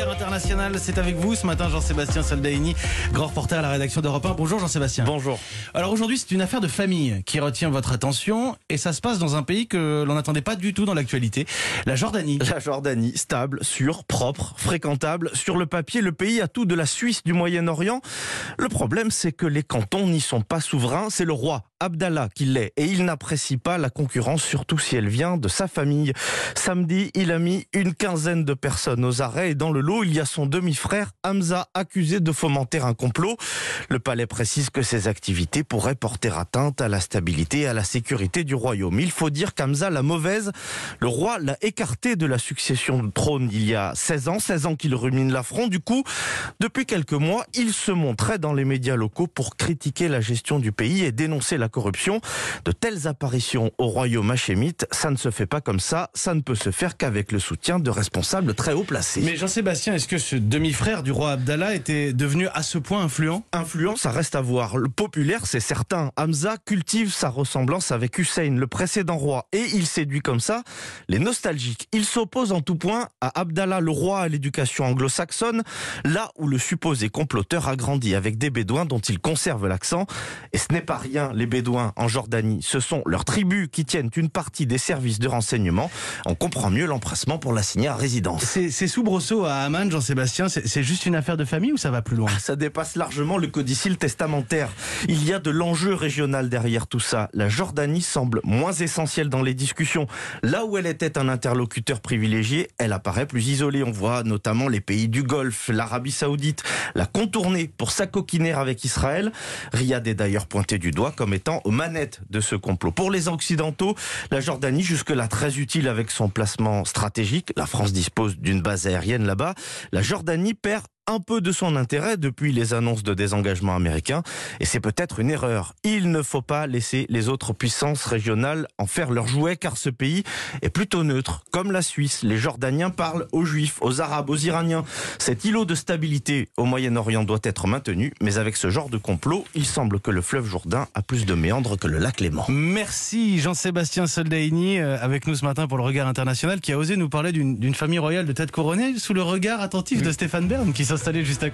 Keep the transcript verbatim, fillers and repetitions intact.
regard international, c'est avec vous ce matin Jean-Sébastien Soldaini, grand reporter à la rédaction d'Europe un. Bonjour Jean-Sébastien. Bonjour. Alors aujourd'hui c'est une affaire de famille qui retient votre attention et ça se passe dans un pays que l'on n'attendait pas du tout dans l'actualité, la Jordanie. La Jordanie, stable, sûre, propre, fréquentable. Sur le papier, le pays a tout de la Suisse du Moyen-Orient. Le problème, c'est que les cantons n'y sont pas souverains. C'est le roi Abdallah qui l'est et il n'apprécie pas la concurrence, surtout si elle vient de sa famille. Samedi, il a mis une quinzaine de personnes aux arrêts et dans le lot, il y a son demi-frère Hamza, accusé de fomenter un complot. Le palais précise que ces activités pourraient porter atteinte à la stabilité et à la sécurité du royaume. Il faut dire qu'Hamza, la mauvaise, le roi l'a écarté de la succession de trône il y a seize ans, seize ans qu'il rumine l'affront. Du coup, depuis quelques mois, il se montrait dans les médias locaux pour critiquer la gestion du pays et dénoncer la corruption. De telles apparitions au royaume hachémite, ça ne se fait pas comme ça, ça ne peut se faire qu'avec le soutien de responsables très haut placés. Mais Jean-Sébastien, est-ce que ce demi-frère du roi Abdallah était devenu à ce point influent ? Influent, ça reste à voir. Le populaire, c'est certain. Hamza cultive sa ressemblance avec Hussein, le précédent roi, et il séduit comme ça les nostalgiques. Il s'oppose en tout point à Abdallah, le roi à l'éducation anglo-saxonne, là où le supposé comploteur a grandi avec des bédouins dont il conserve l'accent. Et ce n'est pas rien, les bédouins en Jordanie, ce sont leurs tribus qui tiennent une partie des services de renseignement. On comprend mieux l'empressement pour l'assigner à résidence. Ces, ces soubresauts à Amman, Jean-Sébastien, c'est, c'est juste une affaire de famille ou ça va plus loin ? Ça dépasse largement le codicile testamentaire. Il y a de l'enjeu régional derrière tout ça. La Jordanie semble moins essentielle dans les discussions. Là où elle était un interlocuteur privilégié, elle apparaît plus isolée. On voit notamment les pays du Golfe, l'Arabie Saoudite, la contourner pour s'acoquiner avec Israël. Riyad est d'ailleurs pointé du doigt comme étant aux manettes de ce complot. Pour les Occidentaux, la Jordanie, jusque-là très utile avec son placement stratégique, la France dispose d'une base aérienne là-bas, la Jordanie perd un peu de son intérêt depuis les annonces de désengagement américain. Et c'est peut-être une erreur. Il ne faut pas laisser les autres puissances régionales en faire leur jouet, car ce pays est plutôt neutre. Comme la Suisse, les Jordaniens parlent aux Juifs, aux Arabes, aux Iraniens. Cet îlot de stabilité au Moyen-Orient doit être maintenu, mais avec ce genre de complot, il semble que le fleuve Jourdain a plus de méandres que le lac Léman. Merci Jean-Sébastien Soldaini, avec nous ce matin pour le regard international, qui a osé nous parler d'une, d'une famille royale de tête couronnée sous le regard attentif de Stéphane Bern, qui s'installait juste à côté.